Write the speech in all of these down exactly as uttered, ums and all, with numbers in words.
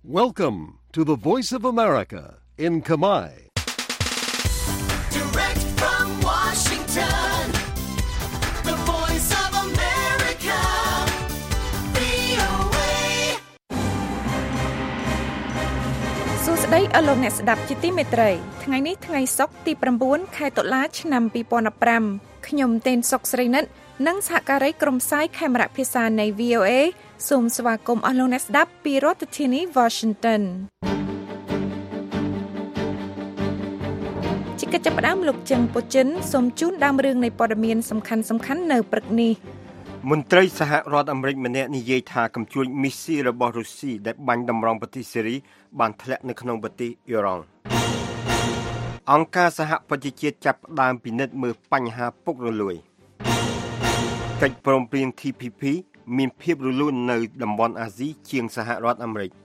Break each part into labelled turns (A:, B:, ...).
A: Welcome to the Voice of America in Khmer.
B: Direct from Washington, the Voice of America, វី អូ เอ
C: សួស្តីអស់លោកអ្នកស្ដាប់ជាទីមេត្រីថ្ងៃនេះថ្ងៃសុក្រទី9ខែតុលាឆ្នាំពីរពាន់ដប់ប្រាំខ្ញុំតេនសុកស្រីនិតនិងសហការីក្រុមផ្សាយខេមរៈភាសានៃ វី អូ เอ សូមស្វាគមន៍អស់លោកអ្នកស្ដាប់ពីរដ្ឋធានី Washington ជាកិច្ចចាប់ផ្ដើមលោកជឹងពូចិនសូមជូនដើមរឿងនៃព័ត៌មានសំខាន់ៗនៅព្រឹកនេះ
D: មន្ត្រីសហរដ្ឋអាមេរិកម្នាក់និយាយថាកំជួញមីស៊ីលរបស់រុស្ស៊ីដែលបាញ់តម្រង់ប្រទេសសេរីបានធ្លាក់នៅក្នុងប្រទេសអ៊ីរ៉ង់អង្គការសហប្រជាជាតិចាប់ផ្ដើមពិនិត្យមើលបញ្ហាពុករលួយកិច្ចព្រមព្រៀង ที พี พี មានភាពរលូននៅតំបន់អាស៊ីជាងសហរដ្ឋអាមេរិក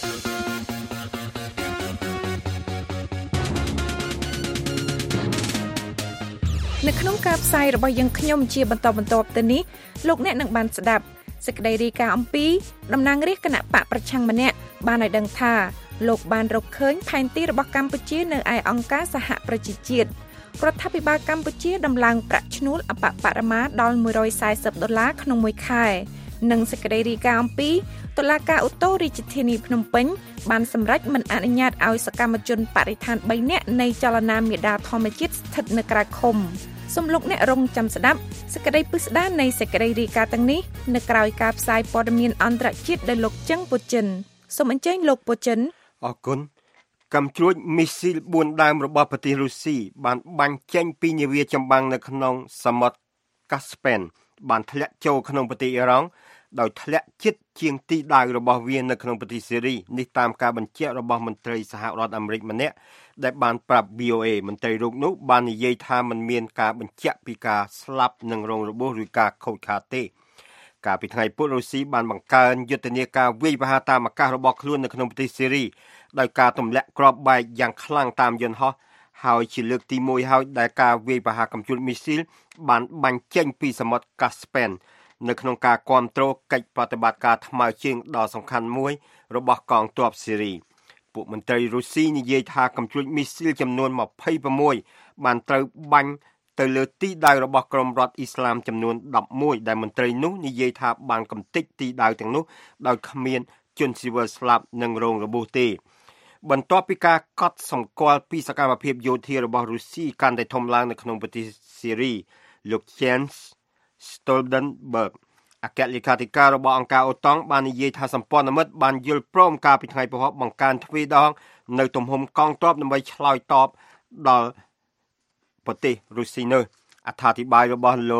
C: នៅក្នុងការផ្សាយរបស់យើងខ្ញុំជាបន្តបន្ទាប់ទៅនេះលោកអ្នកនឹងបានស្ដាប់សេចក្តីរាយការណ៍អំពីតំណាងរាស្ត្រគណៈបកប្រឆាំងម្នាក់បានឲ្យដឹងថាលោកបានរកឃើញផែនទីរបស់កម្ពុជានៅឯអង្គការសហប្រជាជាតិរដ្ឋាភិបាលកម្ពុជាដំឡើងប្រាក់ឈ្នួលអបបរមាដល់មួយរយសែសិបដុល្លារក្នុងមួយខែនិងសេចក្តីរាយការណ៍អំពីតុលាការឧត្តររាជធានីភ្នំពេញបានសម្រេចមិនអនុញ្ញាតឲ្យសកម្មជនបរិស្ថានបីនាក់នៃចលនាមេដាធម្មជាតិស្ថិតនៅក្រៅឃុំសូមលោកអ្នករងចាំស្ដាប់សេចក្តីពិស្ដារនៃសេចក្តីរាយការណ៍ទាំងនេះនៅក្រៅការផ្សាយព័ត៌មានអន្តរជាតិដោយលោកជឹងពូចិនសូមអញ្ជើញលោកពូចិន
D: អរគុណកំជ្រួចមីស៊ីលបួនដើមរបស់ប្រទេសរុស្ស៊ីបានបាញ់ចេញពីនាវាចម្បាំងនៅក្នុងសមុទ្រកាស្ប៉ែនបានធ្លាក់ចូលក្នុងប្រទេសអ៊ីរ៉ង់ដោយធ្លាក់ជិតជាងទីដៅរបស់វានៅក្នុងប្រទេសសេរីនេះតាមការបញ្ជាក់របស់មន្ត្រីសហរដ្ឋអាមេរិកម្នាក់ដែលបានប្រាប់ វី អូ เอ មន្ត្រីរូបនោះបាននិយាយថាมันមានការបញ្ជាក់ពីការស្លាប់និងរងរបួសឬការខូចខាតទេកាលពីថ្ងៃពុធរុស្ស៊ីបានបង្កើនយុទ្ធនាការវាយប្រហារតាមអាកាសរបស់ខ្លួននៅក្នុងប្រទេសសេរីដោយការទម្លាក់គ្រាប់បែកយ៉ាងខ្លាំងតាមយន្តហោះហើយជាលើកទីមួយហើយដែលការវាយប្រហារកំជួលមីស៊ីលបានបាញ់ចេញពីសមុទ្រកាស្ប៉ែននៅក្នុងការគ្រប់គ្រងកិច្ចប្រតិបត្តិការថ្មើរជើងដ៏សំខាន់មួយរបស់កងទ័ពសេរីពួកមន្ត្រីរុស្ស៊ីនិយាយថាកំជួលមីស៊ីលចំនួនម្ភៃប្រាំបានត្រូវបាញ់ទៅលើទីដៅរបស់ក្រុមរដ្ឋអ៊ីស្លាមចំនួនដប់មួយដែលមន្ត្រីនោះនិយាយថាបានកំទេចទីដៅទាំងនោះដោយគ្មានជនស៊ីវិលស្លាប់និងរងរបួសទេបន្ទាប់ពីការកត់សម្គាល់ពីសកម្មភាពយោធារបស់រុស្ស៊ីកាន់តែធំឡើងនៅក្នុងប្រទេសសេរីលោក Jens Stoltenberg អគ្គលេខាធិការរបស់អង្គការអូតង់បាននិយាយថាសម្ព័ន្ធមិត្តបានយល់ព្រមកាលពីថ្ងៃពហុបង្កើនទ្វេដងនៅទំហំកងទ័ពដើម្បីឆ្លើយតបដល់ប្រទេសរុស្ស៊ីនោះអត្ថាធិប្បាយរបស់លោក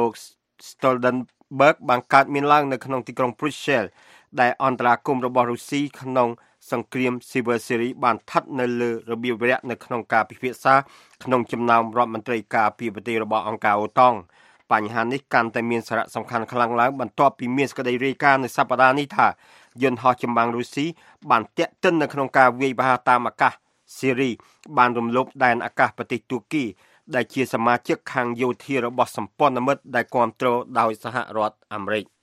D: Stoltenberg បានកើតមានឡើងនៅក្នុងទីក្រុង Brussels ដែលអន្តរាគមន៍របស់រុស្ស៊ីក្នុងសង្គ្រាមស៊ីវិលសេរីបានស្ថិតនៅលើរបៀបវរៈនៅក្នុងការពិភាក្សាក្នុងចំណោមរដ្ឋមន្ត្រីការពារប្រទេសរបស់អង្គការអូតង់បញ្ហានេះកាន់តែមានសារៈសំខាន់ខ្លាំងឡើងបន្ទាប់ពីមានសេចក្តីរាយការណ៍នៅសប្តាហ៍នេះថាយន្តហោះចម្បាំងរុស្ស៊ីបានទាក់ទិននៅក្នុងការវាយប្រហារតាមអាកាសសេរីបានរំលោភដែនអាកាសប្រទេសទួរគីដែលជាសមាជិកខាងយោធារបស់សម្ព័ន្ធមិត្តដែលគ្រប់គ្រងដោយសហរដ្ឋអាមេរិក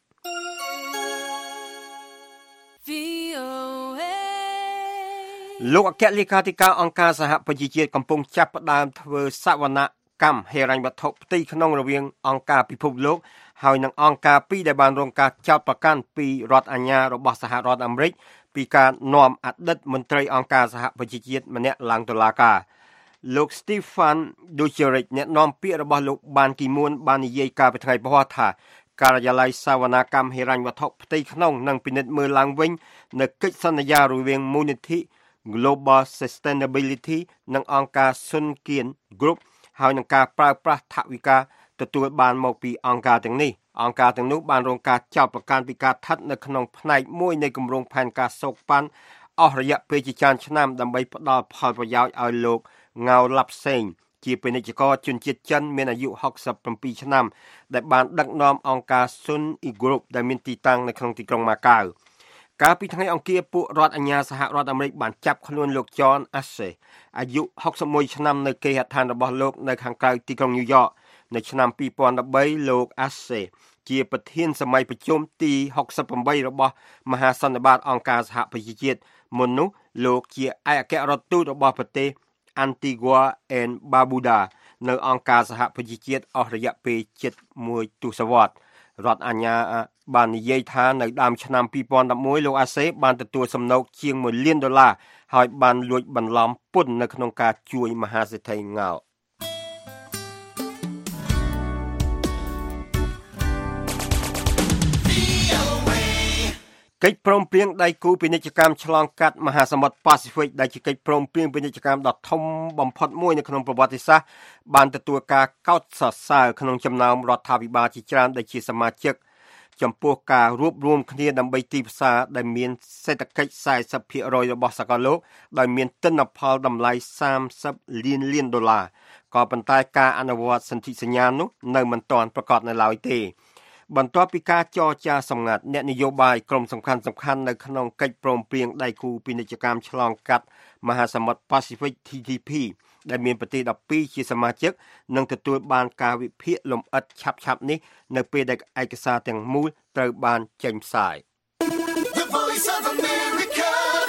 D: លោកអគ្គលេខាធិការអង្គការសហប្រជាជាតិកំពុងចាប់ផ្ដើមធ្វើសវនកម្មហិរញ្ញវត្ថុផ្ទៃក្នុងរវាងអង្គការពិភពលោកហើយនិងអង្គការពីរដែលបានរងការចោទប្រកាន់ពីរដ្ឋអាជ្ញារបស់សហរដ្ឋអាមេរិកពីការនាំអតីតមន្ត្រីអង្គការសហប្រជាជាតិម្នាក់ឡើងតុលាការលោក Stefan Dujarric អ្នកនាំពាក្យរបស់លោកបានគីមួនបាននិយាយកាលពីថ្ងៃពហុថាការិយាល័យសវនកម្មហិរញ្ញវត្ថុផ្ទៃក្នុងនឹងពិនិត្យមើលឡើងវិញនៅកិច្ចសន្យារវាងមូលនិធិ Global Sustainability និងអង្គការ Sunkin Group ហើយនឹងការប្រើប្រាស់ថវិកាទទួលបានមកពីអង្គការទាំងនេះអង្គការទាំងនោះបានរងការចោទប្រកាន់ពីការស្ថិតនៅក្នុងផ្នែកមួយនៃគម្រោងផែនការសោកប៉ាន់អស់រយៈពេលជាច្រើនឆ្នាំដើម្បីផ្ដល់ផលប្រយោជន៍ឲ្យលោកងៅឡាប់សេងជាពាណិជ្ជករជនជាតិចិនមានអាយុហុកសិបពីរឆ្នាំដែលបានដឹកនាំអង្គការ Sun E Group ដែលមានទីតាំងនៅក្នុងទីក្រុងម៉ាកាវកាលពីថ្ងៃអង្គារពួករដ្ឋអាជ្ញាសហរដ្ឋអាមេរិកបានចាប់ខ្លួនលោក John Assange អាយុហុកសិបមួយឆ្នាំនៅគេហដ្ឋានរបស់លោកនៅខាងក្រៅទីក្រុងញូវយ៉កនៅឆ្នាំពីរពាន់ដប់បីលោក Assange ជាប្រធានសម័យប្រជុំទីហុកសិបប្រាំបីរបស់មហាសន្និបាតអង្គការសហប្រជាជាតិមុននោះលោកជាឯកអគ្គរដ្ឋទូតរបស់ប្រទេស Antigua and Barbuda នៅអង្គការសហប្រជាជាតិអស់រយៈពេលជិតមួយទសវត្សរ៍រដ្ឋអាជ្ញាបាននិយាយថានៅដើមឆ្នាំពីរពាន់ដប់មួយលោកអាសេបានទទួលសំណូកជាងមួយលានដុល្លារហើយបានលួចបន្លំពន្ធនៅក្នុងការជួយមហាសេដ្ឋីងោកិច្ចព្រមព្រៀងដៃគូពាណិជ្ជកម្មឆ្លងកាត់មហាសមុទ្រប៉ាស៊ីហ្វិកដែលជាកិច្ចព្រមព្រៀងពាណិជ្ជកម្មដ៏ធំបំផុតមួយនៅក្នុងប្រវត្តិសាស្ត្របានទទួលការកោតសរសើរក្នុងចំណោមរដ្ឋាភិបាលជាច្រើនដែលជាសមាជិកចំពោះការរួបរวมគ្នាដើម្បីទីផ្សារដែលមានសេដ្ឋកិច្ច สี่สิบភាគរយ របស់សកលលោកដោយមានទិន្នផលតម្លៃ សាមសិបលានលានដុល្លារក៏ប៉ុន្តែការអនុវត្តសន្ធិសញ្ញានោះនៅមិនទាន់ប្រកាសនៅឡើយទេបន្ទាប់ពីការចរចាសម្ងាត់អ្នកនយោបាយក្រុមសំខាន់សំខាន់នៅក្នុងកិច្ចព្រមព្រៀងដៃគូពាណិជ្ជកម្មឆ្លងកាត់មហាសមុទ្រប៉ាស៊ីហ្វិក T T P ដែលមានប្រទេសដប់ពីរជាសមាជិកនឹងទទួលបានការវិភាគលម្អិតឆាប់ៗនេះនៅពេលដែលឯកសារទាំងមូលត្រូវបានចេញផ្សាយ
B: The Voice of America,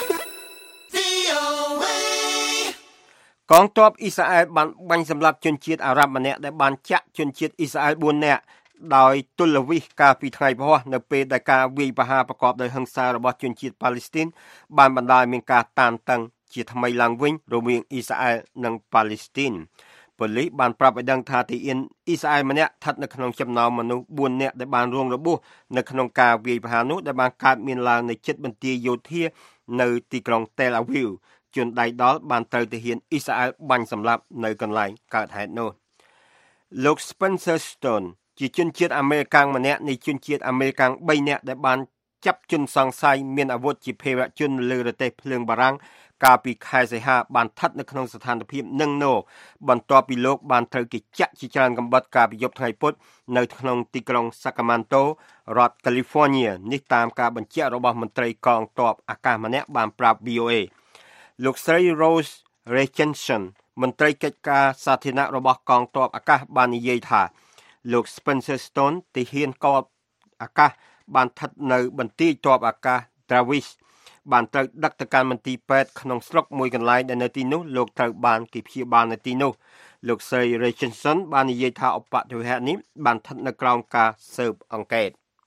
B: V O A
D: កងទ័ពអ៊ីស្រាអែលបានបាញ់សម្លាប់ជនជាតិអារ៉ាប់ម្នាក់ដែលបានចាក់ជនជាតិអ៊ីស្រាអែលបួននាក់ដោយទុលវិសកាលពីថ្ងៃព្រហស្បតិ៍នៅពេលដែលការវាយប្រហារប្រកបដោយហិង្សារបស់ជនជាតិប៉ាឡេស្ទីនបានបណ្ដាលឲ្យមានការតានតឹងជាថ្មីឡើងវិញរវាងអ៊ីស្រាអែលនិងប៉ាឡេស្ទីនប៉ូលីសបានប្រាប់ឲ្យដឹងថាទីអានអ៊ីស្រាអែលម្នាក់ស្ថិតនៅក្នុងចំណោមមនុស្សបួននាក់ដែលបានរងរបួសនៅក្នុងការវាយប្រហារនោះដែលបានកើតមានឡើងនៅជិតបន្ទាយយោធានៅទីក្រុង Tel Aviv ជនដៃដល់បានត្រូវទាហានអ៊ីស្រាអែលបាញ់សម្លាប់នៅកន្លែងកើតហេតុនោះលោក Spencer Stoneជាជនជាតិអាមេរិកម្នាក់នៃជនជាតិអាមេរិកបីនាក់ដែលបានចាប់ជនសង្ស័យមានអាវុធជាភេរវជនលើរទេះភ្លើងបារាំងកាលពីខែសីហាបានស្ថិតនៅក្នុងស្ថានភាពនឹងណូបន្ទាប់ពីលោកបានត្រូវគេចាក់ជាច្រើនកំបិតកាលពីយប់ថ្ងៃពុធនៅក្នុងទីក្រុង Sacramento រដ្ឋ California នេះតាមការបញ្ជាក់របស់មន្ត្រីកងទ័ពអាកាសម្នាក់បានប្រាប់ V O A លោកស្រី Rose Richardson មន្ត្រីកិច្ចការសាធារណៈរបស់កងទ័ពអាកាសបាននិយាយថាលោក Spencer Stone ទាហានកងអាកាសបានស្ថិតនៅបន្ទាយទ័ពអាកាស Travis បានត្រូវដឹកទៅកាន់មន្ទីរពេទ្យក្នុងស្រុកមួយកន្លែងដែលនៅទីនោះលោកត្រូវបានគេព្យាបាលនៅទីនោះលោកស្រី Richardson បាននិយាយថាឧបទ្ទវហេតុនេះបានស្ថិតនៅក្រោមការស៊ើបអង្កេត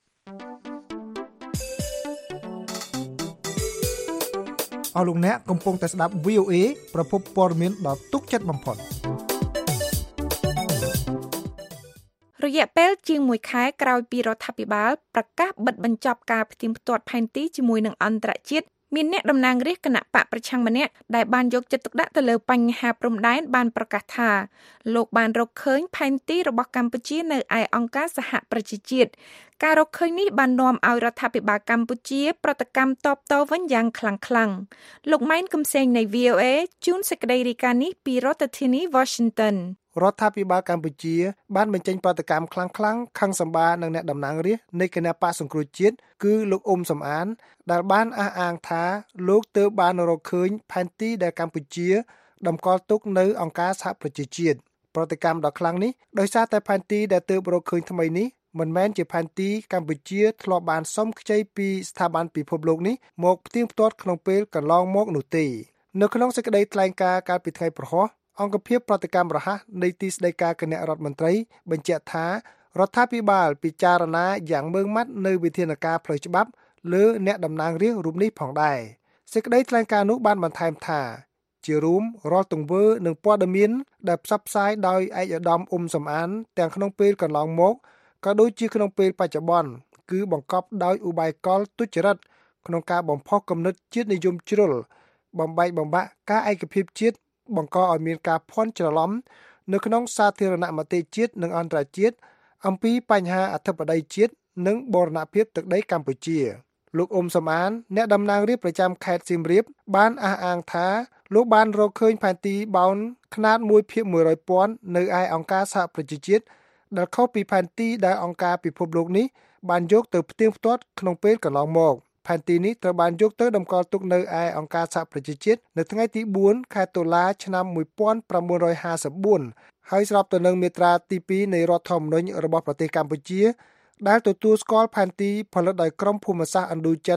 E: អស់លោកអ្នកកំពុងតែស្ដាប់ V O A ប្រភពព័ត៌មានដ៏ទុកចិត្តបំផុត
C: រយៈពេលជាងមួយខែក្រោយពីរដ្ឋាភិបាលប្រកាសបិទបញ្ចប់ការផ្ទៀងផ្ទាត់ផែនទីជាមួយនឹងអន្តរជាតិមានអ្នកតំណាងរាស្ត្រគណៈបកប្រឆាំងម្នាក់ដែលបានយកចិត្តទុកដាក់ទៅលើបញ្ហាព្រំដែនបានប្រកាសថាលោកបានរកឃើញផែនទីរបស់កម្ពុជានៅឯអង្គការសហប្រជាជាតិការរកឃើញនេះបាននាំឲ្យរដ្ឋាភិបាលកម្ពុជាប្រតិកម្មតបតវិញយ៉ាងខ្លាំងៗលោកម៉ែនកំសែងនៃ V O A ជូនសេចក្តីរាយការណ៍នេះពីរដ្ឋធានី Washington
E: រដ្ឋាភិបាលកម្ពុជាបានបញ្ចេញប្រតិកម្មខ្លាំងៗខឹងសម្បានឹងអ្នកតំណាងរាស្ត្រនៃគណៈបកសង្គ្រោះជាតិគឺលោកអ៊ុំសំអានដែលបានអះអាងថាលោកទើបបានរកឃើញផែនទីដែលកម្ពុជាតម្កល់ទុកនៅអង្គការសហប្រជាជាតិប្រតិកម្មដ៏ខ្លាំងនេះដោយសារតែផែនទីដែលទើបរកឃើញថ្មីនេះមិនមែនជាផែនទីកម្ពុជាធ្លាប់បានសុំខ្ចីពីស្ថាប័នពិភពលោកនេះមកផ្ទៀងផ្ទាត់ក្នុងពេលកន្លងមកនោះទេនៅក្នុងសេចក្តីថ្លែងការណ៍កាលពីថ្ងៃព្រហស្បតិ៍អង្គភាពប្រតិកម្មរហ័សនៃទីស្តីការគណៈរដ្ឋមន្ត្រីបញ្ជាក់ថារដ្ឋាភិបាលពិចារណាយ៉ាងម៉ឺងម៉ាត់នៅវិធានការផ្លូវច្បាប់លើអ្នកតំណាងរាស្ត្ររូបនេះផងដែរសេចក្តីថ្លែងការណ៍នោះបានបន្ថែមថាជារួមរាល់ទង្វើនិងព័ត៌មានដែលផ្សព្វផ្សាយដោយឯកឧត្តមអ៊ុំសំអានទាំងក្នុងពេលកន្លងមកក៏ដូចជាក្នុងពេលបច្ចុប្បន្នគឺបង្កប់ដោយឧបាយកលទុច្ចរិតក្នុងការបំផុសគំនិតជាតិនិយមជ្រុលបំបែកបំបាក់ការឯកភាពជាតិបង្កឲ្យមានការភ័ន្តច្រឡំនៅក្នុងសាធារណមតិជាតិនិងអន្តរជាតិអំពីបញ្ហាអធិបតេយ្យជាតិនិងបូរណភាពទឹកដីកម្ពុជាលោកអ៊ុំសំអានអ្នកតំណាងរាស្ត្រប្រចាំខេត្តសៀមរាបបានអះអាងថាលោកបានរកឃើញផែនទីបោនខ្នាត មួយភាគមួយរយពាន់ នៅឯអង្គការសហប្រជាជាតិដែលខុសពីផែនទីដែលអង្គការពិភពលោកនេះបានយកទៅផ្ទៀងផ្ទាត់ក្នុងពេលកន្លងមកផែនទីនេះត្រូវបានយកទៅតម្កល់ទុកនៅឯអង្គការសហប្រជាជាតិនៅថ្ងៃទីបួនខែតុលាឆ្នាំmột nghìn chín trămห้าสิบสี่ហើយស្របទៅនឹងមាត្រាទីពីរនៃរដ្ឋធម្មនុញ្ញរបស់ប្រទេសកម្ពុជាដែលទទួលស្គាល់ផែនទីផលិតដោយក្រុមភូមិសាស្ត្រឥណ្ឌូចិន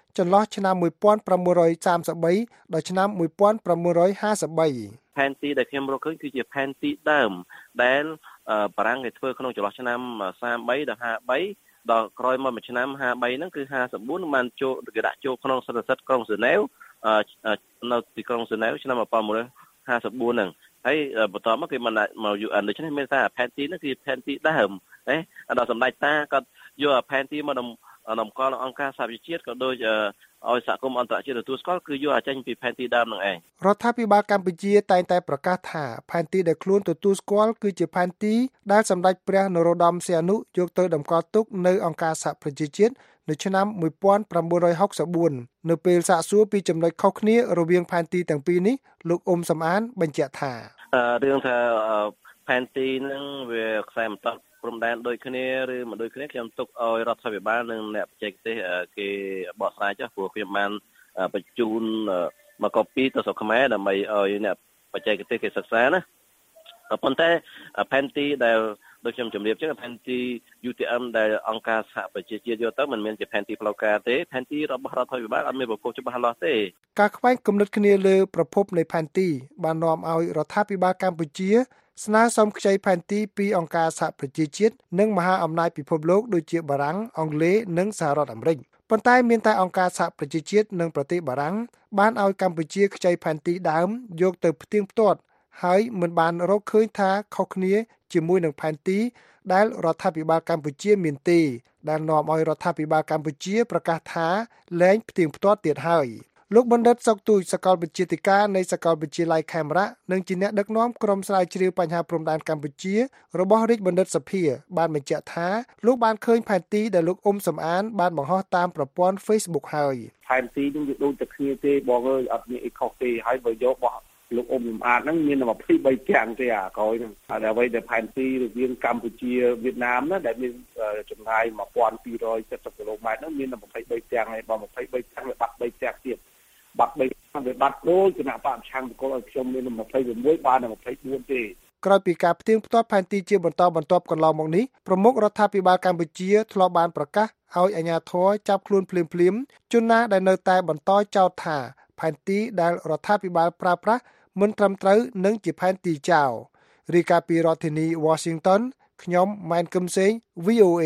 E: ចន្លោះឆ្នាំmột nghìn tám trăm ba mươi baដល់ឆ្នាំmột nghìn tám trăm năm mươi ba
F: ផែនទីដែលខ្ញុំរកឃើញគឺជាផែនទីដើមដែលបារាំងគេធ្វើក្នុងចន្លោះឆ្នាំសាមបីដល់ห้าបីដល់ក្រោយមកមួយឆ្នាំห้าបីហ្នឹងគឺห้าสิบสี่បានចូលគេដាក់ចូលក្នុងសន្និសីទក្រុងហ្សឺណែវនៅទីក្រុងហ្សឺណែវឆ្នាំmột nghìn chín trămห้าสิบสี่ហ្នឹងហើយបន្តមកគេមកមក ยู เอ็น ដូច្នេះមានថាផែនទីហ្នឹងគឺផែនទីដើមណាដល់សម្ដេចតាគាត់យកផែនទីមកដំកល់អង្គការសហប្រជាជាតិក៏ដូចឲ្យសហគមន៍អន្តរជាតិទទួលស្គាល់គឺយកចេញពីផែនទីដើមហ្នឹងឯង
E: រដ្ឋាភិបាលកម្ពុជាតែងតែប្រកាសថាផែនទីដែលខ្លួនទទួលស្គាល់គឺជាផែនទីដែលសម្ដេចព្រះនរោត្តមសីហនុយកទៅតម្កល់ទុកនៅអង្គការសហប្រជាជាតិនៅឆ្នាំmột nghìn chín trăm sáu mươi tưនៅពេលសាកសួរពីចំណុចខុសគ្នារវាងផែនទីទាំងពីរនេះលោកអ៊ុំសំអានបញ្ជាក់ថា
F: រឿងថាផែនទីហ្នឹងវាខ្សែបន្តព្រំដែនដូចគ្នាឬមិនដូចគ្នាខ្ញុំទុកឲ្យរដ្ឋាភិបាលនិងអ្នកបច្ចេកទេសគេបកស្រាយចុះព្រោះខ្ញុំបានបញ្ជូនមក copy ទៅស្រុកខ្មែរដើម្បីឲ្យអ្នកបច្ចេកទេសគេសិក្សាណាប៉ុន្តែផែនទីដែលដូចខ្ញុំជម្រាបចឹងផែនទី ยู ที เอ็ม ដែលអង្គការសហប្រជាជាតិយកទៅមិនមែនជាផែនទីផ្លូវការទេផែនទីរបស់រដ្ឋាភិបាលអត់មានប្រភពច្បាស់លាស់ទេ
E: ការខ្វែងគំនិតគ្នាលើប្រភពនៃផែនទីបាននាំឲ្យរដ្ឋាភិបាលកម្ពុជាស្នើសុំខ្ចីផែនទីពីអង្គការសហប្រជាជាតិនិងមហាអំណាចពិភពលោកដូចជាបារាំងអង់គ្លេសនិងសហរដ្ឋអាមេរិកប៉ុន្តែមានតែអង្គការសហប្រជាជាតិនិងប្រទេសបារាំងបានឲ្យកម្ពុជាខ្ចីផែនទីដើមយកទៅផ្ទៀងផ្ទាត់ហើយមិនបានរកឃើញថាខុសគ្នាជាមួយនឹងផែនទីដែលរដ្ឋាភិបាលកម្ពុជាមានទេដែលនាំឲ្យរដ្ឋាភិបាលកម្ពុជាប្រកាសថាលែងផ្ទៀងផ្ទាត់ទៀតហើយលោកបណ្ឌិតសុកទូចសាកលវិទ្យាធិការនៃសាកលវិទ្យាល័យខេមរៈនិងជាអ្នកដឹកនាំក្រុមស្រាវជ្រាវបញ្ហាព្រំដែនកម្ពុជារបស់រាជបណ្ឌិតសភាបានបញ្ជាក់ថាលោកបានឃើញផែនទីដែលលោកអ៊ុំសំអានបានបង្ហោះតាមប្រព័ន្ធ Facebook ហើយ
G: ផែនទីនេះវាដូចតែគ្នាទេបងអើយអត់មានអីខុសទេហើយបើយកបោះលោកអ៊ុំសំអានហ្នឹងមានតែยี่สิบสามទាំងទេអាក្រោយហ្នឹងហើយអ្វីដែលផែនទីរវាងកម្ពុជាវៀតណាមណាដែលមានចម្ងាយmột nghìn hai trăm七十គីឡូម៉ែត្រហ្នឹងមានតែยี่สิบสามទាំងហើយបើยี่สิบสามទាំងវាបាត់三ទាំងទៀតបាត់បីវាបាត់ដូចគណៈបព្វឆាំងបកលឲ្យខ្ញុំមានยี่สิบหกបានតែยี่สิบสี่ទេ
E: ក្រោយពីការផ្ទៀងផ្ទាត់ផែនទីជាបន្តបន្ទាប់កន្លងមកនេះប្រមុខរដ្ឋាភិបាលកម្ពុជាធ្លាប់បានប្រកាសឲ្យអាជ្ញាធរចាប់ខ្លួនភ្លាមៗជនណាដែលនៅតែបន្តចោទថាផែនទីដែលរដ្ឋាភិបាលប្រើប្រាស់មិនត្រឹមត្រូវនឹងជាផែនទីចោលរាយការណ៍ពីរដ្ឋធានី Washington ខ្ញុំម៉ែនគឹមសេង វី អូ เอ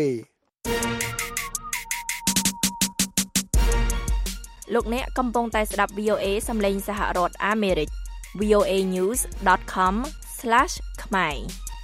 C: លោកអ្នកកំពុងតែស្ដាប់ វី អូ เอ សំឡេងសហរដ្ឋអាមេរិក วี โอ เอ นิวส์ ดอท คอม ស្លាស ខ្មែរ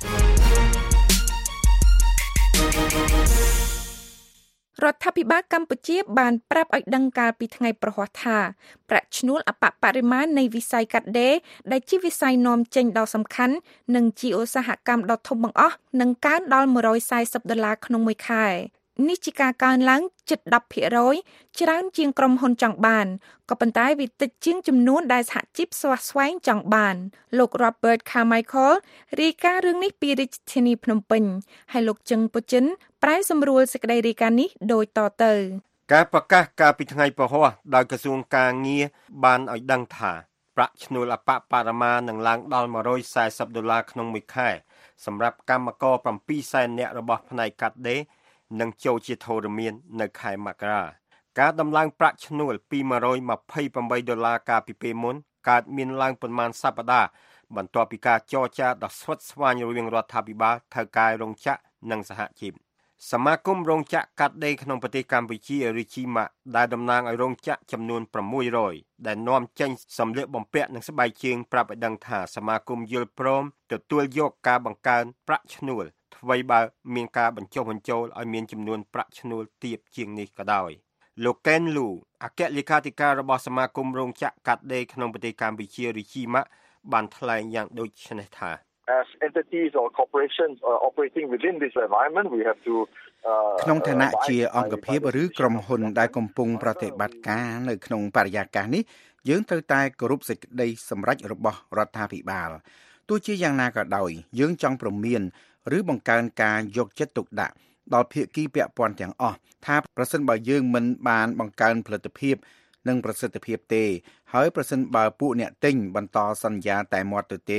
C: រដ្ឋាភិបាលកម្ពុជាបានប្រាប់ឲ្យដឹងកាលពីថ្ងៃប្រហ័សថាប្រាក់ឈ្នួលអបបរិមាណនៃវិស័យកាត់ដេរដែលជាវិស័យនាំចេញដ៏សំខាន់និងជាឧស្សាហកម្មដ៏ធំបង្អស់នឹងកើនដល់một trăm bốn mươiដុល្លារក្នុងមួយខែនេះជាការកើនឡើងជិតដប់ភាគរយច្រើនជាងក្រុមហ៊ុនចង់បានក៏ប៉ុន្តែវាតិចជាងចំនួនដែលសហជីពស្វះស្វែងចង់បានលោក Robert Carmichael រាយការណ៍រឿងនេះពីរាជធានីភ្នំពេញហើយលោកជឹងពុជិនប្រែសម្រួលសេចក្តីរាយការណ៍នេះដូចតទៅ
D: ការប្រកាសកាលពីថ្ងៃពហុដោយក្រសួងការងារបានឲ្យដឹងថាប្រាក់ឈ្នួលអបបរមានឹងឡើងដល់một trăm bốn mươiដុល្លារក្នុងមួយខែសម្រាប់កម្មករsevenសែននាក់របស់ផ្នែកកាត់ដេរនឹងចូលជាធរមាននៅខែមករាការដំឡើងប្រាក់ឈ្នួលពីone hundred twenty-eightដុល្លារកាលពីពេលមុនកើតមានឡើងប្រមាណសប្តាហ៍បន្ទាប់ពីការចរចាដ៏ស្វិតស្វាញរវាងរដ្ឋាភិបាលថៅកែរោងចក្រនិងសហជីពសមាគមរោងចក្រកាត់ដេរក្នុងប្រទេសកម្ពុជាឬជីម៉ាក់ដែលតំណាងឲ្យរោងចក្រចំនួនsix hundredដែលនាំចេញសម្លៀកបំពាក់និងស្បែកជើងប្រាប់ឲ្យដឹងថាសមាគមយល់ព្រមទទួលយកការបង្កើនប្រាក់ឈ្នួលអ្វីបើមានការបញ្ចុះបញ្ចូលឲ្យមានចំនួនប្រាក់ឈ្នួលទាបជាងនេះក៏ដោយលោកកែនលូអគ្គលេខាធិការរបស់សមាគមរោងចក្រកាត់ដេរក្នុងប្រទេសកម្ពុជាឬជីម៉ាក់បានថ្លែងយ៉ាងដូចនេះថា
H: As entities or corporations are operating within this environment we have to
I: ក្នុងឋានៈជាអង្គភាពឬក្រុមហ៊ុនដែលកំពុងប្រតិបត្តិការនៅក្នុងបរិយាកាសនេះយើងត្រូវតែគោរពសេចក្តីសម្រេចរបស់រដ្ឋាភិបាលទោះជាយ៉ាងណាក៏ដោយយើងចង់ព្រមានឬបង្កើនការយកចិត្តទុកដាក់ដល់ភាគីពាក់ព័ន្ធទាំងអស់ថាប្រសិនបើយើងមិនបានបង្កើនផលិតភាពនិងប្រសិទ្ធភាពទេហើយប្រសិនបើពួកអ្នកទិញបន្តសន្យាតែមាត់ទៅទេ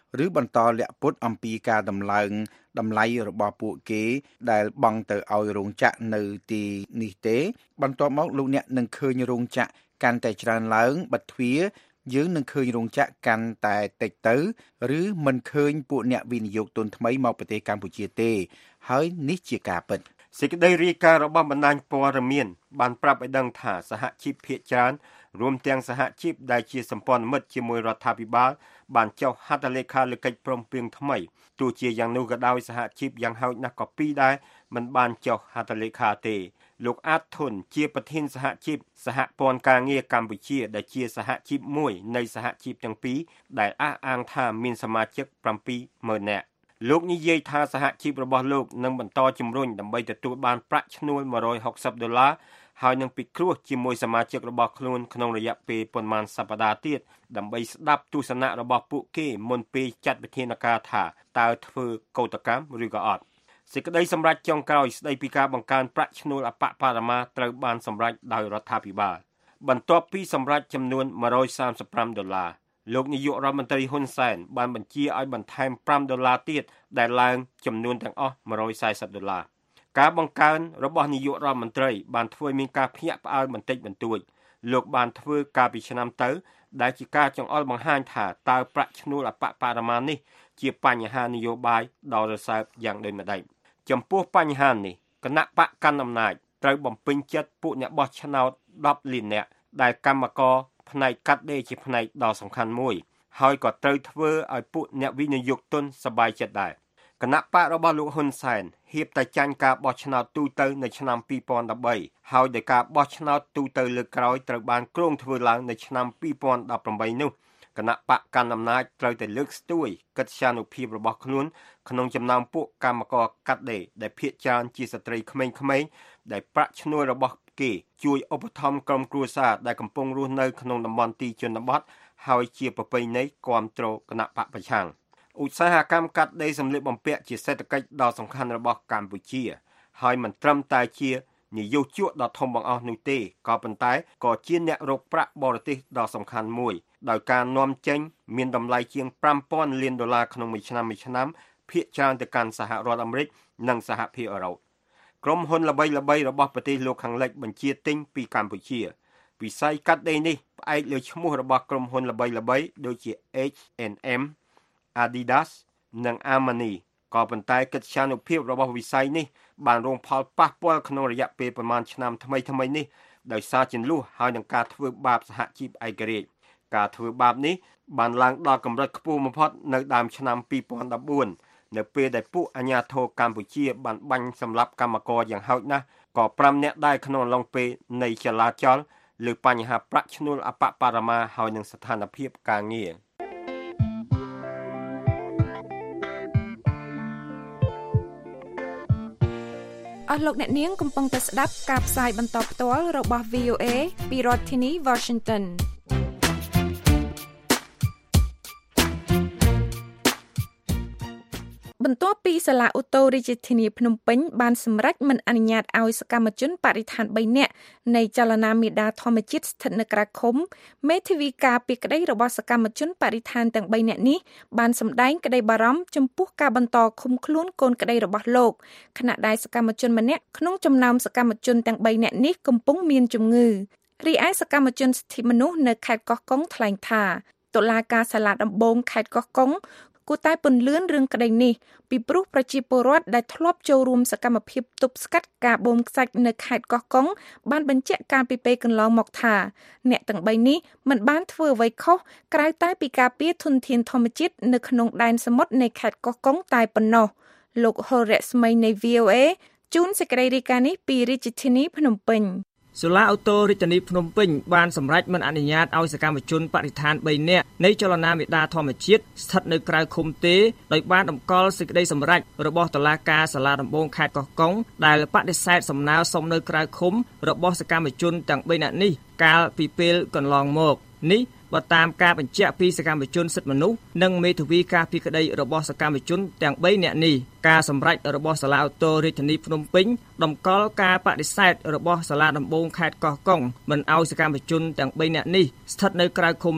I: ឬបន្តលាក់ពុតអំពីការដំឡើងតម្លៃរបស់ពួកគេដែលបង់ទៅឲ្យរោងចក្រនៅទីនេះទេបន្ទាប់មកលោកអ្នកនឹងឃើញរោងចក្រកាន់តែច្រើនឡើងបិទទ្វារយើងនឹងឃើញរោងចក្រកាន់តែតិចទៅឬមិនឃើញពួកអ្នកវិនិយោគទុនថ្មីមកប្រទេសកម្ពុជាទេហើយនេះជាការពិត
D: សេចក្តីរាយការណ៍របស់បណ្ដាញព័ត៌មានបានប្រាប់ឲ្យដឹងថាសហជីពភាគច្រើនរួមទាំងសហជីពដែលជាសម្ព័ន្ធមិត្តជាមួយរដ្ឋាភិបាលបានចុះហត្ថលេខាលើកិច្ចព្រមព្រៀងថ្មីទោះជាយ៉ាងនោះក៏ដោយសហជីពយ៉ាងហោចណាស់ក៏ពីរដែរមិនបានចុះហត្ថលេខាទេលោកអាតធុនជាប្រធានសហជីពសហព័ន្ធការងារកម្ពុជាដែលជាសហជីពមួយនៃសហជីពទាំងពីរដែលអះអាងថាមានសមាជិក ប្រាំពីរម៉ឺន នាក់លោកនិយាយថាសហជីពរបស់លោកនឹងបន្តជំរុញដើម្បីទទួលបានប្រាក់ឈ្នួលmột trăm sáu mươiដុល្លារហើយនឹងពិគ្រោះជាមួយសមាជិករបស់ខ្លួនក្នុងរយៈពេលប៉ុន្មានសប្តាហ៍ទៀតដើម្បីស្ដាប់ទស្សនៈរបស់ពួកគេមុនពេលចាត់វិធានការថាតើធ្វើកោតកម្មឬក៏អត់សេចក្តីសម្រេចចុងក្រោយស្តីពីការបង្កើនប្រាក់ឈ្នួលអបបរមាត្រូវបានសម្រេចដោយរដ្ឋាភិបាលបន្ទាប់ពីសម្រេចចំនួនmột trăm ba mươi lămដុល្លារលោកនាយករដ្ឋមន្ត្រីហ៊ុនសែនបានបញ្ជាឲ្យបន្ថែមfiveដុល្លារទៀតដែលឡើងចំនួនទាំងអស់one hundred fortyដុល្លារការបង្កើនរបស់នាយករដ្ឋមន្ត្រីបានធ្វើមានការភ្ញាក់ផ្អើលបន្តិចបន្តួចលោកបានធ្វើការពីឆ្នាំទៅដែលជាការចង្អុលបង្ហាញថាតើប្រាក់ឈ្នួលអបបរមានេះជាបញ្ហានយោបាយដ៏រសើបយ៉ាងដូចម្តេចចំពោះបញ្ហានេះគណៈបកកណ្ដាលអំណាចត្រូវបំពេញចិត្តពួកអ្នកបោះឆ្នោតtenលាននាក់ដែលកម្មករផ្នែកកាត់ដេរជាផ្នែកដ៏សំខាន់មួយហើយក៏ត្រូវធ្វើឲ្យពួកអ្នកវិនិយោគទុនសប្បាយចិត្តដែរគណៈបករបស់លោកហ៊ុនសែនហៀបតែចាញ់ការបោះឆ្នោតទូទៅនៅឆ្នាំtwo thousand thirteenហើយដោយការបោះឆ្នោតទូទៅលើកក្រោយត្រូវបានគ្រោងធ្វើឡើងនៅឆ្នាំtwo thousand eighteenនោះគណៈបកកណ្ដាលអំណាចត្រូវតែលើកស្ទួយកិត្យានុភាពរបស់ខ្លួនក្នុងចំណោមពួកកម្មករកាត់ដេរដែលភាគច្រើនជាស្ត្រីក្មេងៗដែលប្រាក់ឈ្នួលរបស់គេជួយឧបត្ថម្ភក្រុមគ្រួសារដែលកំពុងរស់នៅក្នុងតំបន់ទីជនបទហើយជាប្រពៃណីគាំទ្រគណៈបកប្រឆាំងឧស្សាហកម្មកាត់ដេរសម្លៀកបំពាក់ជាសេដ្ឋកិច្ចដ៏សំខាន់របស់កម្ពុជាហើយមិនត្រឹមតែជានិយោជកដ៏ធំបង្អស់នោះទេក៏ប៉ុន្តែក៏ជាអ្នករកប្រាក់បរទេសដ៏សំខាន់មួយដោយការនាំចេញមានតម្លៃជាងfive thousandលានដុល្លារក្នុងមួយឆ្នាំមួយឆ្នាំភាគច្រើនទៅកាន់សហរដ្ឋអាមេរិកនិងសហភាពអឺរ៉ុបក្រុមហ៊ុនល្បីៗរបស់ប្រទេសលោកខាងលិចបញ្ជាទិញពីកម្ពុជាវិស័យកាត់ដេរនេះផ្អែកលើឈ្មោះរបស់ក្រុមហ៊ុនល្បីៗដូចជា H and M Adidas និង Armani ក៏ប៉ុន្តែកិត្យានុភាពរបស់វិស័យនេះបានរងផលប៉ះពាល់ក្នុងរយៈពេលប្រមាណឆ្នាំថ្មីៗនេះដោយសារជម្លោះហើយនឹងការធ្វើបាបសហជីពឯករាជ្យការធ្វើបាបនេះបានឡើងដល់កម្រិតខ្ពស់បំផុតនៅដើមឆ្នាំtwo thousand fourteenនៅពេលដែលពួកអាជ្ញាធរកម្ពុជាបានបាញ់សម្លាប់កម្មករយ៉ាងហោចណាស់ក៏fiveនាក់ដែរក្នុងអំឡុងពេលនៃចលាចលលើបញ្ហាប្រាក់ឈ្នួលអបបរមាហើយនឹងស្ថានភាពការងារ
C: អស់លោកអ្នកនាងកំពុងតែស្ដាប់ការផ្សាយបន្តផ្ទាល់របស់ V O A ពីរដ្ឋធានី Washingtonបន្ទាប់ពីសាលាអូតូរាជធានីភ្នំពេញបានសម្រេចមិនអនុញ្ញាតឲ្យសកម្មជនបរិស្ថានthreeនាក់នៃចលនាមេដាធម្មជាតិស្ថិតនៅក្រៅឃុំមេធាវីការពីក្តីរបស់សកម្មជនបរិស្ថានទាំងthreeនាក់នេះបានសម្ដែងក្តីបារម្ភចំពោះការបន្តឃុំខ្លួនកូនក្តីរបស់លោកខណៈដែលសកម្មជនម្នាក់ក្នុងចំណោមសកម្មជនទាំងthreeនាក់នេះកំពុងមានជំងឺរីឯសកម្មជនសិទ្ធិមនុស្សនៅខេត្តកោះកុងថ្លែងថាតុលាការសាលាដំបងខេត្តកោះកុងគួរតែពន្លឿនរឿងក្តីនេះពីព្រោះប្រជាពលរដ្ឋដែលធ្លាប់ចូលរួមសកម្មភាពទប់ស្កាត់ការបូមខ្សាច់នៅខេត្តកោះកុងបានបញ្ជាក់កាលពីពេលកន្លងមកថាអ្នកទាំងthreeនេះមិនបានធ្វើអ្វីខុសក្រៅតែពីការពារធនធានធម្មជាតិនៅក្នុងដែនសមុទ្រនៃខេត្តកោះកុងតែប៉ុណ្ណោះលោកហុលរស្មីនៃ V O A ជូនសេចក្តីរាយការណ៍នេះពីរាជធានីភ្នំពេញ
J: សាលាអូតូរាជធានីភ្នំពេញបានសម្រេចមិនអនុញ្ញាតឲ្យសកម្មជនបរិស្ថានthreeនាក់នៃចលនាមេដាធម្មជាតិស្ថិតនៅក្រៅឃុំទេដោយបានតម្កល់សេចក្តីសម្រេចរបស់តុលាការសាលាដំបងខេត្តកោះកុងដែលបដិសេធសំណើសុំនៅក្រៅឃុំរបស់សកម្មជនទាំងthreeនាក់នេះកាលពីពេលកន្លងមកនេះបើតាមការបញ្ជាក់ពីសកម្មជនសិទ្ធិមនុស្សនិងមេធាវីការពីក្តីរបស់សកម្មជនទាំងthreeនាក់នេះការសម្រេចរបស់សាលាអូតូរាជធានីភ្នំពេញតម្កល់ការបដិសេធរបស់សាលាដំបងខេត្តកោះកុងមិនឲ្យសកម្មជនទាំងthreeនាក់នេះស្ថិតនៅក្រៅឃុំនោះ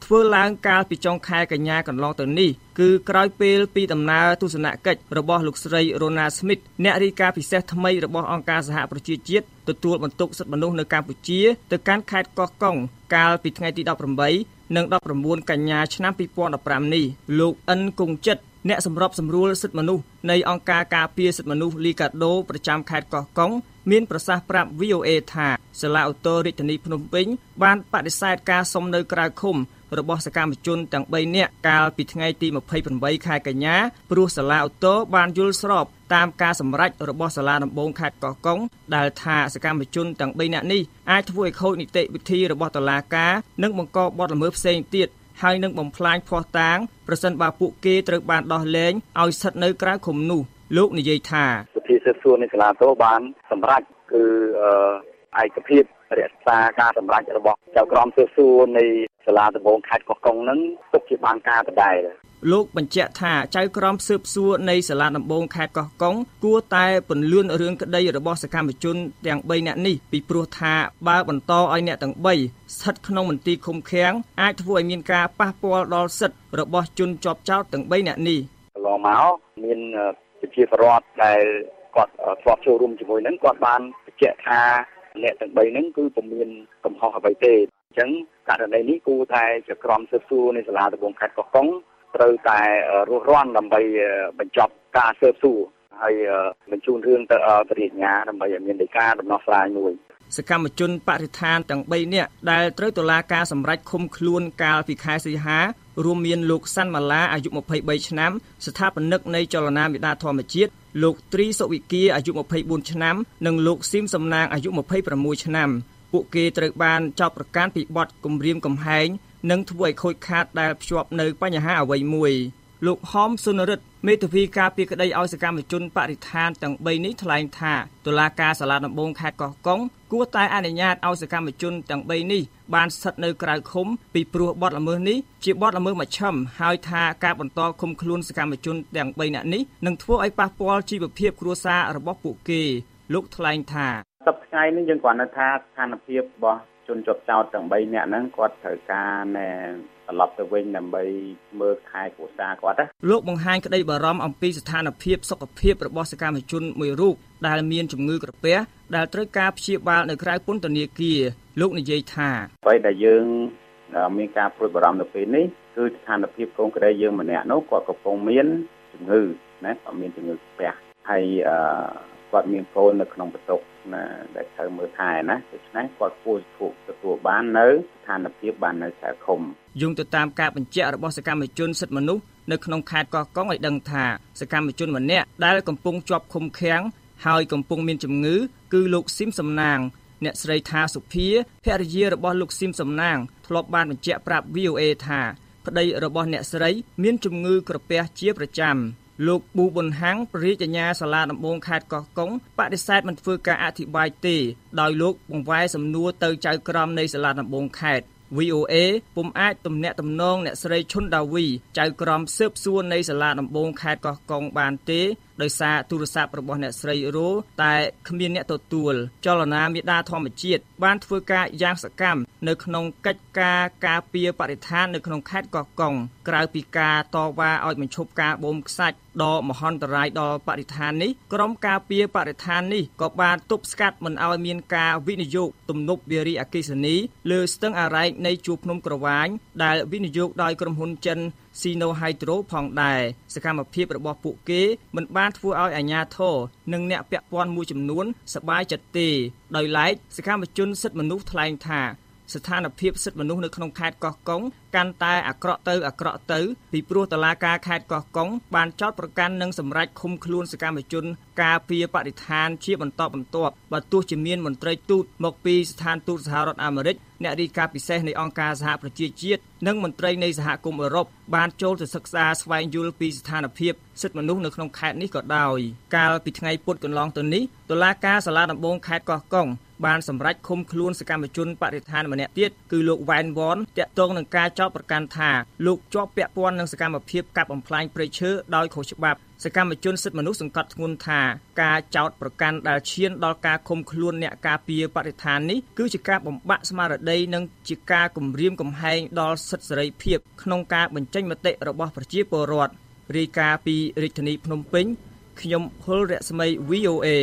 J: ធ្វើឡើងកាលពីចុងខែកញ្ញាកន្លងទៅនេះគឺក្រោយពេលពីដំណើរទស្សនកិច្ចរបស់លោកស្រី Rona Smith អ្នករាយការណ៍ពិសេសថ្មីរបស់អង្គការសហប្រជាជាតិទទួលបន្ទុកសិទ្ធិមនុស្សនៅកម្ពុជាទៅកាន់ខេត្តកោះកុងកាលពីថ្ងៃទីដប់ប្រាំបីនិងដប់ប្រាំបួនកញ្ញាឆ្នាំពីរពាន់ដប់ប្រាំនេះលោកអិនគង់ចិត្តអ្នកសម្របសម្រួលសិទ្ធិមនុស្សនៃអង្គការការពារសិទ្ធិមនុស្សលីកាដូប្រចាំខេត្តកោះកុងមានប្រសាសន៍ប្រាប់ វី អូ អេ ថាសាលាឧទ្ធររាជធានីភ្នំពេញបានបដិសេធការសុំនៅក្រៅឃុំរបស់សកម្មជនទាំងបីនាក់កាលពីថ្ងៃទីម្ភៃប្រាំបីខែកញ្ញាព្រោះសាលាឧទ្ធរបានយល់ស្របតាមការសម្រេចរបស់សាលាដំបងខេត្តកោះកុងដែលថាសកម្មជនទាំងបីនាក់នេះអាចធ្វើឲ្យខូចនីតិវិធីរបស់តុលាការនិងបង្កបទល្មើសផ្សេងទៀតហើយនឹងបំផ្លាញភស្តុតាងប្រសិនបើពួកគេត្រូវបានដោះលែងឲ្យស្ថិតនៅក្រៅឃុំនោះលោកនិយាយថា
K: វិធីស៊ើបសួរនៃសាលាតុបានសម្រេចគឺឯកភាពរក្សាការសម្រេចរបស់ចៅក្រមស៊ើបសួរនៃសាលាដំបងខេត្តកោះកុងនឹងទុកជាបានការដដែល
J: លោកបញ្ជាក់ថាចៅក្រមស៊ើបសួរនៃសាលាដំបងខេត្តកោះកុងគួរតែពន្លឿនរឿងក្តីរបស់សកម្មជនទាំងបីនាក់នេះពីព្រោះថាបើបន្តឲ្យអ្នកទាំងបីស្ថិតក្នុងមន្ទីរឃុំឃាំងអាចធ្វើឲ្យមានការប៉ះពាល់ដល់សិទ្ធិរបស់ជនជាប់ចោទទាំងបីនាក់នេះ
K: កន្លងមកមានប្រជាពលរដ្ឋដែលគាត់ធ្លាប់ចូលរួមជាមួយនឹងគាត់បានបញ្ជាក់ថាអ្នកទាំងបីហ្នឹងគឺពុំមានកំហុសអ្វីទេអញ្ចឹងករណីនេះគួរតែជាក្រុមស៊ើបសួរនៃសាលាដំបងខេត្តកោះកុងត្រូវតែរស់រានដើម្បីបញ្ចប់ការស៊ើបសួរហើយបញ្ជូនរឿងទៅព្រះរាជអាជ្ញាដើម្បីឲ្យមានដីកាដំណោះស្រាយមួយ
J: សកម្មជនបរិស្ថានទាំងបីនាក់ដែលត្រូវតុលាការសម្រេចឃុំខ្លួនកាលពីខែសីហារួមមានលោកសាន់ម៉ាឡាអាយុម្ភៃបីឆ្នាំស្ថាបនិកនៃចលនាមេដាធម្មជាតិលោកត្រីសុវិគាអាយុម្ភៃបួនឆ្នាំនិងលោកស៊ីមសំណាងអាយុម្ភៃប្រាំមួយឆ្នាំពួកគេត្រូវបានចោទប្រកាន់ពីបទគំរាមកំហែងនិងធ្វើឲ្យខូចខាតដែលភ្ជាប់នៅបញ្ហាអ្វីមួយលោកហមសុនរិទ្ធមេធាវីការពារក្តីឲ្យសកម្មជនបរិស្ថានទាំងបីនេះថ្លែងថាតុលាការសាលាដំបងខេត្តកោះកុងគួរតែអនុញ្ញាតឲ្យសកម្មជនទាំងបីនេះបានស្ថិតនៅក្រៅឃុំពីព្រោះបទល្មើសនេះជាបទល្មើសមជ្ឈិមហើយថាការបន្តឃុំខ្លួនសកម្មជនទាំងបីនាក់នេះនឹងធ្វើឲ្យប៉ះពាល់ជីវភាពគ្រួសាររបស់ពួកគេលោកថ្លែងថា
K: សប្តាហ៍ថ្ងៃនេះយើងគាត់នៅថាស្ថានភាពរបស់ជនជាប់ចោទទាំងបីនាក់ហ្នឹងគាត់ត្រូវការណែត្រឡប់ទៅវិញដើម្បីមើលថែគ្រួសារគាត់ណា
J: លោកបង្ហាញក្តីបារម្ភអំពីស្ថានភាពសុខភាពរបស់សកម្មជនមួយរូបដែលមានជំងឺក្រពះដែលត្រូវការព្យាបាលនៅក្រៅពន្ធនាគារលោកនិយាយថា
K: អ្វីដែលយើងមានការព្រួយបារម្ភនៅពេលនេះគឺស្ថានភាពកូនក្តីយើងម្នាក់នោះគាត់កំពុងមានជំងឺណាគាត់មានជំងឺក្រពះហើយអឺគាត់មានកូននៅក្នុងបន្ទុកណាដែលត្រូវមើលថែណាដូច្នេះគាត់គួរទទួលបាននៅស្ថានភាពបាននៅក្រៅឃុំ
J: យោងទៅតាមការបញ្ជាក់របស់សកម្មជនសិទ្ធិមនុស្សនៅក្នុងខេត្តកោះកុងឲ្យដឹងថាសកម្មជនម្នាក់ដែលកំពុងជាប់ឃុំឃាំងហើយកំពុងមានជំងឺគឺលោកស៊ីមសំណាងអ្នកស្រីថាសុភាភរិយារបស់លោកស៊ីមសំណាងធ្លាប់បានបញ្ជាក់ប្រាប់ វី អូ អេ ថាប្តីរបស់អ្នកស្រីមានជំងឺក្រពះជាប្រចាំលោកប៊ូប៊ុនហាំងព្រះរាជអាជ្ញាសាលាដំបងខេត្តកោះកុងបដិសេធមិនធ្វើការអធិប្បាយទេដោយលោកបង្វែរសំណួរទៅចៅក្រមនៃសាលាដំបងខេត្ត វី អូ អេ ពុំអាចទំនាក់ទំនងអ្នកស្រីឈុនដាវីចៅក្រមស៊ើបសួរនៃសាលាដំបងខេត្តកោះកុងបានទេដោយសារទូរស័ព្ទរបស់អ្នកស្រីរ៉ូតែគ្មានអ្នកទទួលចលនាមេដាធម្មជាតិបានធ្វើការយ៉ាងសកម្មនៅក្នុងកិច្ចការការពារបរិស្ថាននៅក្នុងខេត្តកោះកុងក្រៅពីការតវ៉ាឲ្យបញ្ឈប់ការបូមខ្សាច់ដ៏មហន្តរាយដល់បរិស្ថាននេះក្រុមការពារបរិស្ថាននេះក៏បានទប់ស្កាត់មិនឲ្យមានការវិនិយោគទំនប់វារីអគ្គិសនីលើស្ទឹងអារ៉ែកនៃជួរភ្នំក្រវាញដែលវិនិយោគដោយក្រុមហ៊ុនចិនស៊ីណូហៃដ្រូផងដែរសកម្មភាពរបស់ពួកគេមិនបានធ្វើឲ្យអាជ្ញាធរនិងអ្នកពាក់ព័ន្ធមួយចំនួនសប្បាយចិត្តទេដោយឡែកសកម្មជនសិទ្ធិមនុស្សថ្លែងថាស្ថានភាពសិទ្ធិមនុស្សនៅក្នុងខេត្តកោះកុងកាន់តែអាក្រក់ទៅអាក្រក់ទៅពីព្រោះតុលាការខេត្តកោះកុងបានចោទប្រកាន់និងសម្រេចឃុំខ្លួនសកម្មជនការពារបរិស្ថានជាបន្តបន្ទាប់បើទោះជាមានមន្ត្រីទូតមកពីស្ថានទូតសហរដ្ឋអាមេរិកអ្នករាយការណ៍ពិសេសនៃអង្គការសហប្រជាជាតិនិងមន្ត្រីនៃសហគមន៍អឺរ៉ុបបានចូលទៅសិក្សាស្វែងយល់ពីស្ថានភាពសិទ្ធិមនុស្សនៅក្នុងខេត្តនេះក៏ដោយកាលពីថ្ងៃពុធកន្លងទៅនេះតុលាការសាលាដំបងខេត្តកោះកុងបានសម្រេចឃុំខ្លួនសកម្មជនបរិស្ថានម្នាក់ទៀតគឺលោកវ៉ែនវ៉នតាក់ទងនឹងការចោទប្រកាន់ថាលោកជាប់ពាក់ព័ន្ធនឹងសកម្មភាពកាប់បំផ្លាញព្រៃឈើដោយខុសច្បាប់សកម្មជនសិទ្ធិមនុស្សសង្កត់ធ្ងន់ថាការចោទប្រកាន់ដែលឈានដល់ការឃុំខ្លួនអ្នកការពារបរិស្ថាននេះគឺជាការបំបាក់ស្មារតីនិងជាការគំរាមកំហែងដល់សិទ្ធិសេរីភាពក្នុងការបញ្ចេញមតិរបស់ប្រជាពលរដ្ឋរាយការណ៍ពីរាជធានីភ្នំពេញខ្ញុំហុលរស្មី វី អូ เอ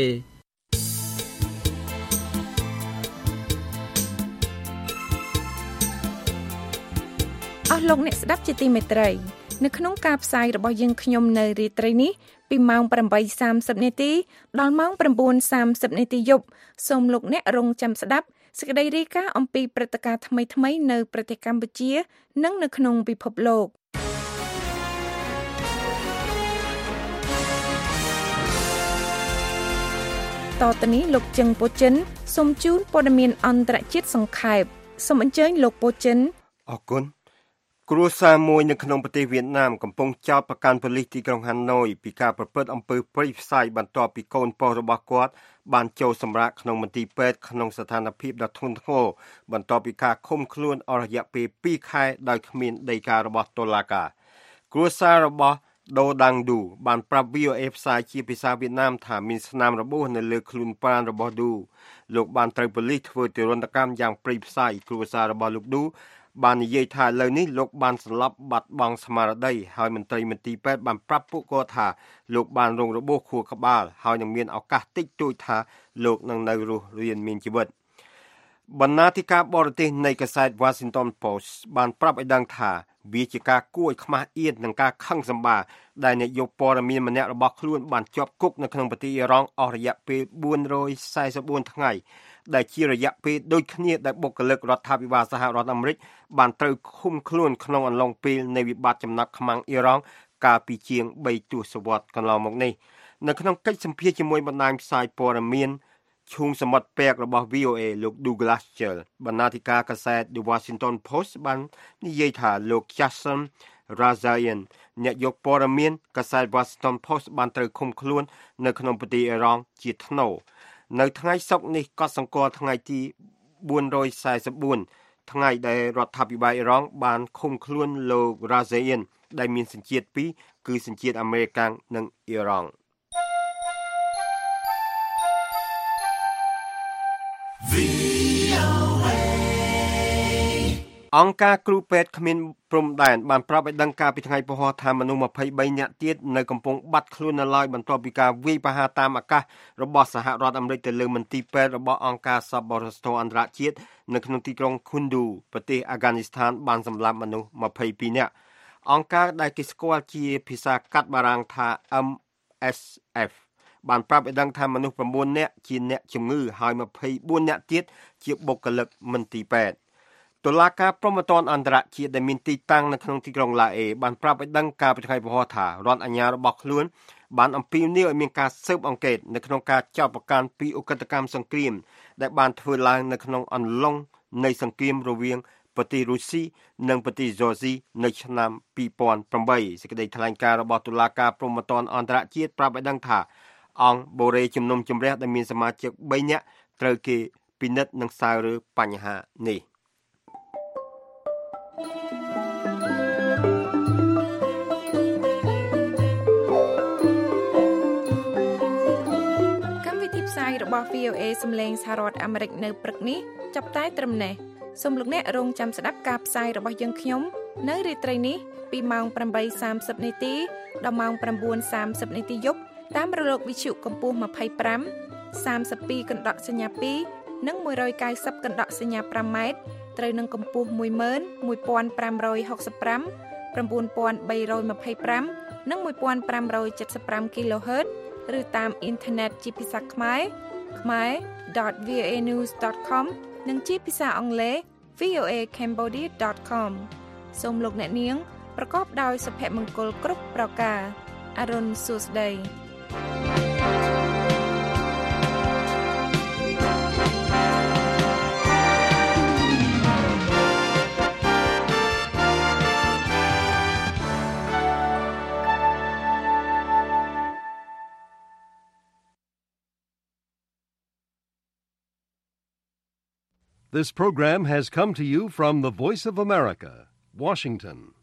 C: អស់លោកអ្នកស្ដាប់ជាទីមេត្រីនៅក្នុងការផ្សាយរបស់យើងខ្ញុំនៅរាត្រីនេះពីម៉ោង ប្រាំបីសាមសិប នាទីដល់ម៉ោង ៩សាមសិប នាទីយប់សូមលោកអ្នករងចាំស្ដាប់សេចក្តីរាយការណ៍អំពីព្រឹត្តិការណ៍ថ្មីៗនៅប្រទេសកម្ពុជានិងនៅក្នុងពិភពលោកតទៅនេះលោកជឹងពូចិនសូមជូនព័ត៌មានអន្តរជាតិសង្ខេបសូមអញ្ជើញលោកពូចិន
D: អរគុណគ្រួសារមួយនៅក្នុងប្រទេសវៀតណាមកំពុងចោទប្រកាន់ប៉ូលីសទីក្រុងហាណូយពីការប្រព្រឹត្តអំពើព្រៃផ្សៃបន្ទាប់ពីកូនប្រុសរបស់គាត់បានចូលសម្រាកក្នុងមន្ទីរពេទ្យក្នុងស្ថានភាពដ៏ធ្ងន់ធ្ងរបន្ទាប់ពីការឃុំខ្លួនអស់រយៈពេលពីរខែដោយគ្មានដីការបស់តុលាការគ្រួសាររបស់ដូដាំងឌូបានប្រាប់ វី អូ เอ ផ្សាយជាភាសាវៀតណាមថាមានស្នាមរបួសនៅលើខ្លួនប្រាណរបស់ឌូលោកបានត្រូវប៉ូលីសធ្វើទារុណកម្មយ៉ាងព្រៃផ្សៃគ្រួសាររបស់លោកឌូបាននិយាយថាឥឡូវនេះលោកបានស្លាប់បាត់បង់ស្មារតីហើយមន្ត្រីមន្ទីរពេទ្យបានប្រាប់ពួកគាត់ថាលោកបានរងរបួសខួរក្បាលហើយនឹងមានឱកាសតិចតួចថាលោកនឹងនៅរស់រានមានជីវិតបណ្ណាធិការបរទេសនៃកាសែត Washington Post បានប្រាប់ឲ្យដឹងថាវាជាការគួរឲ្យខ្មាស់អៀននឹងការខឹងសម្បារដែលអ្នកយកព័ត៌មានម្នាក់របស់ខ្លួនបានជាប់គុកនៅក្នុងប្រទេសអ៊ីរ៉ង់អស់រយៈពេលបួនរយសែសិបបួនថ្ងៃដែលជារយៈពេលដូចគ្នាដែលបុគ្គលិករដ្ឋាភិបាលសហរដ្ឋអាមេរិកបានត្រូវឃុំខ្លួនក្នុងអំឡុងពេលនៃវិបត្តិចំណាប់ខ្មាំងអ៊ីរ៉ង់កាលពីជាងបីទសវត្សរ៍កន្លងមកនេះនៅក្នុងកិច្ចសម្ភាសជាមួយបណ្ដាញផ្សាយព័ត៌មានឈូងសមុទ្រពេករបស់ វី អូ เอ លោក Douglas Chell បណ្ណាធិការកាសែត The Washington Post បាននិយាយថាលោក Jason Razayan អ្នកយកព័ត៌មានកាសែត Washington Post បានត្រូវឃុំខ្លួននៅក្នុងប្រទេសអ៊ីរ៉ង់ជាថ្នូរនៅថ្ងៃសុក្រនេះកត់សម្គាល់ថ្ងៃទីបួនរយសែសិបបួនថ្ងៃដែលរដ្ឋាភិបាលអ៊ីរ៉ង់បានឃុំខ្លួនលោក Razayan ដែលមានសញ្ជាតិពីរគឺសញ្ជាតិអាមេរិកនិងអ៊ីរ៉ង់អង្គការគ្រូពេទ្យគ្មានព្រំដែនបានប្រាប់ឲ្យដឹងការពីថ្ងៃពហុថាមនុស្សម្ភៃបីនាក់ទៀតនៅកំពុងបាត់ខ្លួននៅឡើយបន្ទាប់ពីការវាយប្រហារតាមអាកាសរបស់សហរដ្ឋអាមេរិកទៅលើមន្ទីរពេទ្យរបស់អង្គការសប្បុរសធម៌អន្តរជាតិនៅក្នុងទីក្រុង Kunduz ប្រទេសអាហ្គានីស្ថានបានសម្លាប់មនុស្សម្ភៃពីរនាក់អង្គការដែលគេស្គាល់ជាភាសាកាត់បារាំងថា អឹម អេស អេហ្វ បានប្រាប់ឲ្យដឹងថាមនុស្ស៩នាក់ជាអ្នកជំងឺហើយម្ភៃបួននាក់ទៀតជាបុគ្គលិកមន្ទីរពេទ្យតុលាការព្រហ្មទណ្ឌអន្តរជាតិដែលមានទីតាំងនៅក្នុងទីក្រុងឡាអេបានប្រាប់ឲ្យដឹងការពីថ្ងៃពហុថារដ្ឋអាជ្ញារបស់ខ្លួនបានអំពាវនាវឲ្យមានការស៊ើបអង្កេតនៅក្នុងការចោទប្រកាន់ពីឧក្រិដ្ឋកម្មសង្គ្រាមដែលបានធ្វើឡើងនៅក្នុងអំឡុងនៃសង្គ្រាមរវាងប្រទេសរុស្ស៊ីនិងប្រទេសយ៉ូស៊ីនៅឆ្នាំពីរពាន់ប្រាំបីសេចក្តីថ្លែងការណ៍របស់តុលាការព្រហ្មទណ្ឌអន្តរជាតិប្រាប់ឲ្យដឹងថាអង្គបូរេជំនុំជម្រះដែលមានសមាជិកបីនាក់ត្រូវគេពិនិត្យនិងស្រាវរើបញ្ហានេះរបស់ វី អូ เอ សំឡេងសហរដ្ឋអាមេរិកនៅព្រឹកនេះចាប់តែត្រឹមនេះសូមលោកអ្នករងចាំស្ដាប់ការផ្សាយរបស់យើងខ្ញុំនៅរាត្រីនេះពីម៉ោងប្រាំបីសាមសិបនាទីដល់ម៉ោង៩សាមសិបនាទីយប់តាមរលកវិទ្យុកម្ពស់ម្ភៃប្រាំ សាមសិបពីរកណ្ដកសញ្ញាពីរនិងមួយរយកៅសិបកណ្ដកសញ្ញាប្រាំម៉ែត្រត្រូវនឹងកម្ពស់មួយម៉ឺនមួយពាន់ប្រាំរយហុកសិបប្រាំ ៩ពាន់បីរយម្ភៃប្រាំនិងមួយពាន់ប្រាំរយចិតសិបប្រាំ គីឡូហឺត ឬតាមអ៊ីនធឺណិតជាភាសាខ្មែរខ្មែរ .វី អូ เอ news ដត com និងជាភាសាអង់គ្លេស វី អូ เอ cambodia ដត com សូមលោកអ្នកនាងប្រកបដោយសុភមង្គលគ្រប់ប្រការអរុនសួស្តី
A: This program has come to you from the Voice of America, Washington.